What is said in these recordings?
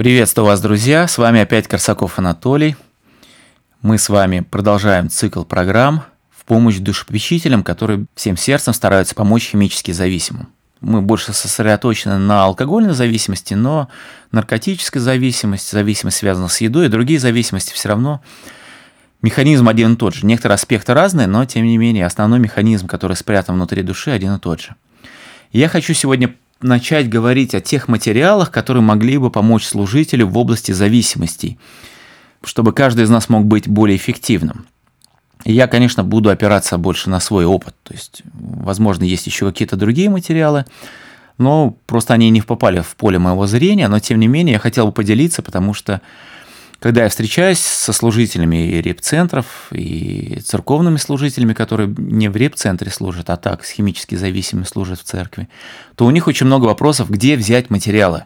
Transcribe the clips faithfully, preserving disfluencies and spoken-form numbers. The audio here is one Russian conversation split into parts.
Приветствую вас, друзья! С вами опять Корсаков Анатолий. Мы с вами продолжаем цикл программ в помощь душепопечителям, которые всем сердцем стараются помочь химически зависимым. Мы больше сосредоточены на алкогольной зависимости, но наркотическая зависимость, зависимость, связанная с едой и другие зависимости, все равно механизм один и тот же. Некоторые аспекты разные, но тем не менее основной механизм, который спрятан внутри души, один и тот же. Я хочу сегодня начать говорить о тех материалах, которые могли бы помочь служителю в области зависимостей, чтобы каждый из нас мог быть более эффективным. И я, конечно, буду опираться больше на свой опыт. То есть, возможно, есть еще какие-то другие материалы, но просто они не попали в поле моего зрения, но тем не менее я хотел бы поделиться, потому что когда я встречаюсь со служителями и реп-центров, и церковными служителями, которые не в реп-центре служат, а так, с химически зависимыми служат в церкви, то у них очень много вопросов, где взять материалы.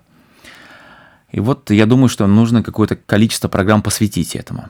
И вот я думаю, что нужно какое-то количество программ посвятить этому.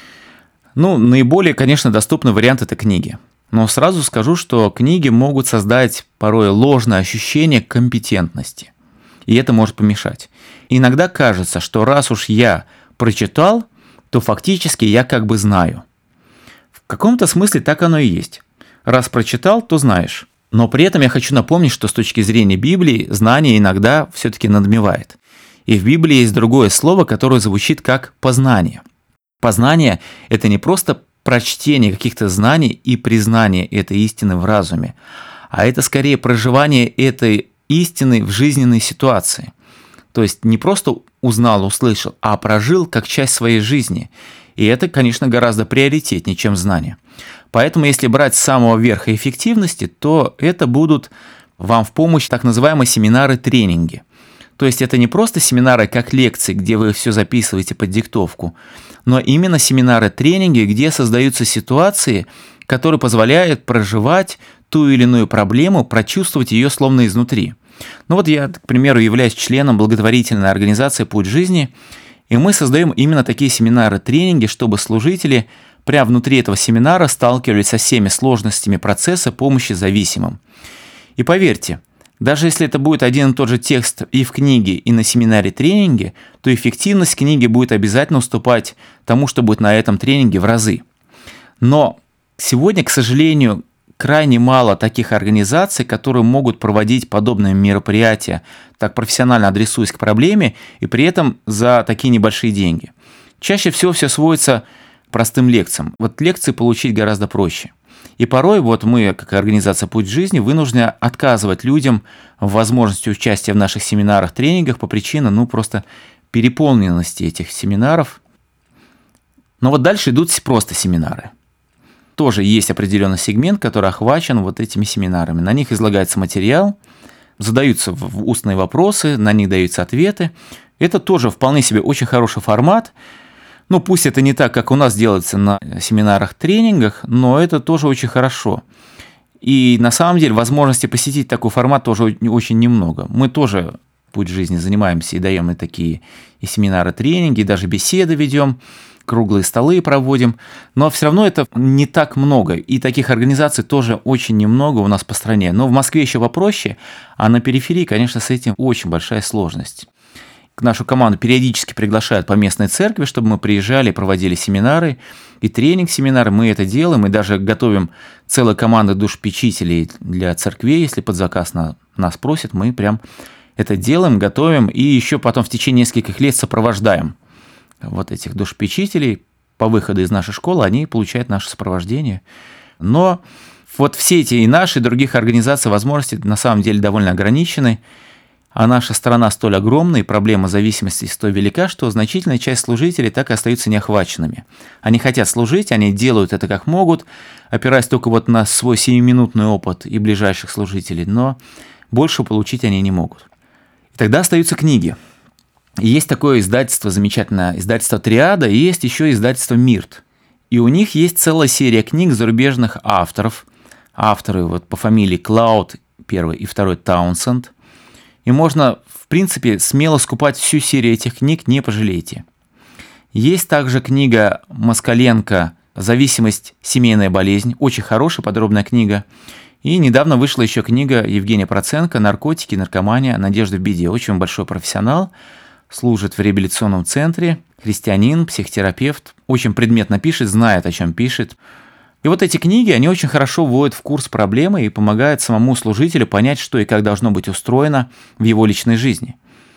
Ну, наиболее, конечно, доступный вариант – это книги. Но сразу скажу, что книги могут создать порой ложное ощущение компетентности. И это может помешать. Иногда кажется, что раз уж я прочитал, то фактически я как бы знаю. В каком-то смысле так оно и есть. Раз прочитал, то знаешь. Но при этом я хочу напомнить, что с точки зрения Библии знание иногда все-таки надмевает. И в Библии есть другое слово, которое звучит как познание. Познание – это не просто прочтение каких-то знаний и признание этой истины в разуме, а это скорее проживание этой истины в жизненной ситуации. То есть не просто узнал, услышал, а прожил как часть своей жизни. И это, конечно, гораздо приоритетнее, чем знание. Поэтому, если брать с самого верха эффективности, то это будут вам в помощь так называемые семинары-тренинги. То есть это не просто семинары как лекции, где вы все записываете под диктовку, но именно семинары-тренинги, где создаются ситуации, которые позволяют проживать ту или иную проблему, прочувствовать ее словно изнутри. Ну вот я, к примеру, являюсь членом благотворительной организации «Путь жизни», и мы создаем именно такие семинары-тренинги, чтобы служители прямо внутри этого семинара сталкивались со всеми сложностями процесса помощи зависимым. И поверьте, даже если это будет один и тот же текст и в книге, и на семинаре-тренинге, то эффективность книги будет обязательно уступать тому, что будет на этом тренинге в разы. Но сегодня, к сожалению, крайне мало таких организаций, которые могут проводить подобные мероприятия, так профессионально адресуясь к проблеме, и при этом за такие небольшие деньги. Чаще всего все сводится к простым лекциям. Вот лекции получить гораздо проще. И порой вот мы, как организация «Путь жизни», вынуждены отказывать людям в возможности участия в наших семинарах, тренингах по причине, ну, просто переполненности этих семинаров. Но вот дальше идут просто семинары. Тоже есть определенный сегмент, который охвачен вот этими семинарами. На них излагается материал, задаются устные вопросы, на них даются ответы. Это тоже вполне себе очень хороший формат. Ну, пусть это не так, как у нас делается на семинарах-тренингах, но это тоже очень хорошо. И на самом деле возможности посетить такой формат тоже очень немного. Мы тоже «Путь жизни» занимаемся и даем и такие и семинары-тренинги, и даже беседы ведем, круглые столы проводим, но все равно это не так много, и таких организаций тоже очень немного у нас по стране. Но в Москве еще попроще, а на периферии, конечно, с этим очень большая сложность. Нашу команду периодически приглашают по местной церкви, чтобы мы приезжали и проводили семинары и тренинг-семинары. Мы это делаем, мы даже готовим целую команду душепопечителей для церквей, если под заказ на, нас просят, мы прям это делаем, готовим и еще потом в течение нескольких лет сопровождаем вот этих душепопечителей по выходу из нашей школы, они получают наше сопровождение. Но вот все эти и наши, и других организаций возможности на самом деле довольно ограничены, а наша страна столь огромна, и проблема зависимости столь велика, что значительная часть служителей так и остаются неохваченными. Они хотят служить, они делают это как могут, опираясь только вот на свой семиминутный опыт и ближайших служителей, но больше получить они не могут. И тогда остаются книги. И есть такое издательство замечательное, издательство «Триада», и есть еще издательство «Мирт». И у них есть целая серия книг зарубежных авторов. Авторы вот по фамилии Клауд, первый и второй Таунсенд. И можно, в принципе, смело скупать всю серию этих книг, не пожалеете. Есть также книга Москаленко «Зависимость. Семейная болезнь». Очень хорошая, подробная книга. И недавно вышла еще книга Евгения Проценко «Наркотики, наркомания. Надежда в беде». Очень большой профессионал. служит в реабилитационном центре, христианин, психотерапевт, очень предметно пишет, знает, о чем пишет. И вот эти книги, они очень хорошо вводят в курс проблемы и помогают самому служителю понять, что и как должно быть устроено в его личной жизни.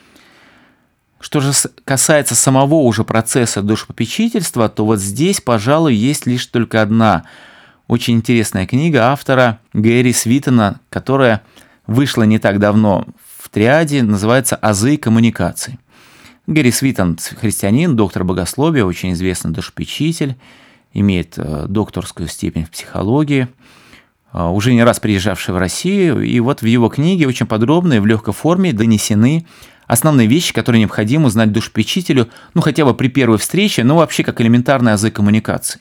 Что же касается самого уже процесса душепопечительства, то вот здесь, пожалуй, есть лишь только одна очень интересная книга автора Гэри Свитона, которая вышла не так давно в Триаде, называется «Азы коммуникации». Гэри Свитон – христианин, доктор богословия, очень известный душепопечитель, имеет докторскую степень в психологии, уже не раз приезжавший в Россию, и вот в его книге очень подробно и в легкой форме донесены основные вещи, которые необходимо знать душепопечителю, ну хотя бы при первой встрече, ну вообще как элементарные азы коммуникации.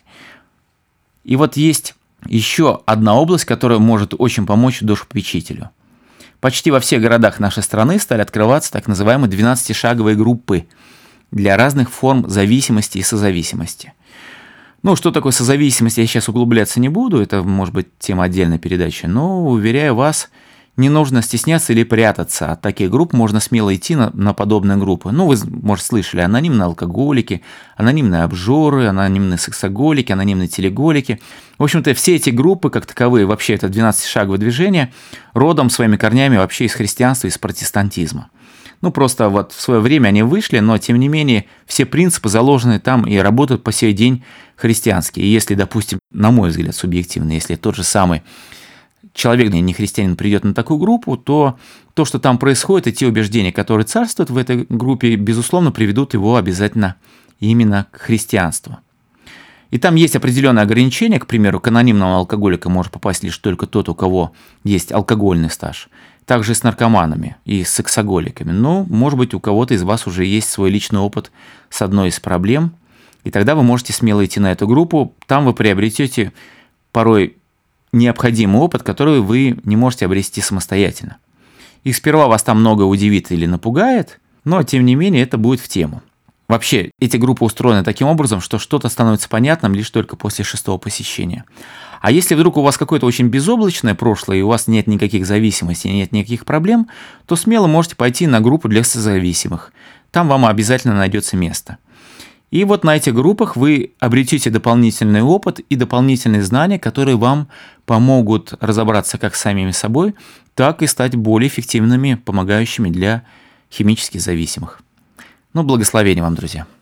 И вот есть еще одна область, которая может очень помочь душепопечителю. Почти во всех городах нашей страны стали открываться так называемые двенадцатишаговые группы для разных форм зависимости и созависимости. Ну, что такое созависимость, я сейчас углубляться не буду, это может быть тема отдельной передачи, но, уверяю вас, не нужно стесняться или прятаться. От таких групп можно смело идти на, на подобные группы. Ну, вы, может, слышали, анонимные алкоголики, анонимные обжоры, анонимные сексоголики, анонимные телеголики. В общем-то, все эти группы, как таковые, вообще это двенадцатишаговое движение, родом своими корнями вообще из христианства, из протестантизма. Ну, просто вот в свое время они вышли, но, тем не менее, все принципы заложены там и работают по сей день христианские. И если, допустим, на мой взгляд, субъективно, если тот же самый человек, не христианин, придет на такую группу, то то, что там происходит, и те убеждения, которые царствуют в этой группе, безусловно, приведут его обязательно именно к христианству. И там есть определенные ограничения, к примеру, к анонимному алкоголику может попасть лишь только тот, у кого есть алкогольный стаж. Также и с наркоманами и с сексоголиками. Но, может быть, у кого-то из вас уже есть свой личный опыт с одной из проблем, и тогда вы можете смело идти на эту группу. Там вы приобретете порой необходимый опыт, который вы не можете обрести самостоятельно. И сперва вас там много удивит или напугает, но, тем не менее, это будет в тему. Вообще, эти группы устроены таким образом, что что-то становится понятным лишь только после шестого посещения. А если вдруг у вас какое-то очень безоблачное прошлое, и у вас нет никаких зависимостей, нет никаких проблем, то смело можете пойти на группу для созависимых. Там вам обязательно найдется место. И вот на этих группах вы обретете дополнительный опыт и дополнительные знания, которые вам помогут разобраться как с самими собой, так и стать более эффективными, помогающими для химически зависимых. Ну, благословения вам, друзья.